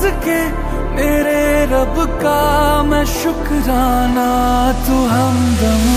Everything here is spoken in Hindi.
के मेरे रब का मैं शुक्राना, तू हमदम